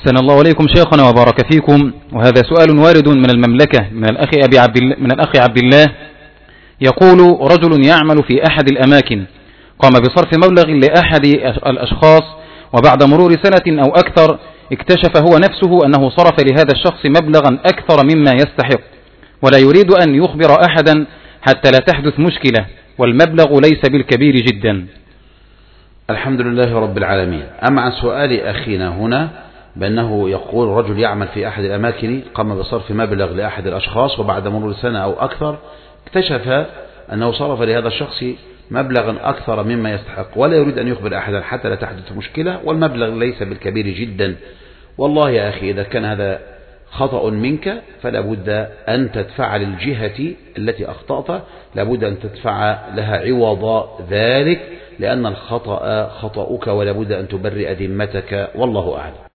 أحسن الله إليكم شيخنا وبارك فيكم. وهذا سؤال وارد من المملكة من الأخ عبد الله، يقول: رجل يعمل في أحد الأماكن، قام بصرف مبلغ لأحد الأشخاص، وبعد مرور سنة أو أكثر اكتشف هو نفسه أنه صرف لهذا الشخص مبلغا أكثر مما يستحق، ولا يريد أن يخبر أحدا حتى لا تحدث مشكلة، والمبلغ ليس بالكبير جدا. الحمد لله رب العالمين. أما عن سؤال أخينا هنا بأنه يقول: رجل يعمل في أحد الأماكن، قام بصرف مبلغ لأحد الأشخاص، وبعد مرور سنة أو أكثر اكتشف أنه صرف لهذا الشخص مبلغا أكثر مما يستحق، ولا يريد أن يخبر أحدا حتى لا تحدث مشكلة، والمبلغ ليس بالكبير جدا. والله يا أخي إذا كان هذا خطأ منك فلا بد أن تدفع للجهة التي أخطأت، لا بد أن تدفع لها عوض ذلك، لأن الخطأ خطأك، ولا بد أن تبرئ ذمتك، والله أعلم.